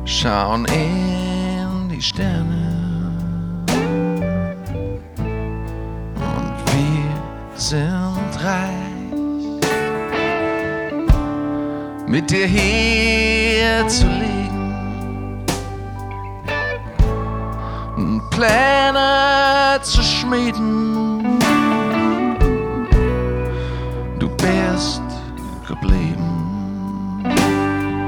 schauen in die Sterne und wir sind reich, mit dir hier zu liegen und Pläne zu schmieden. Du bist geblieben.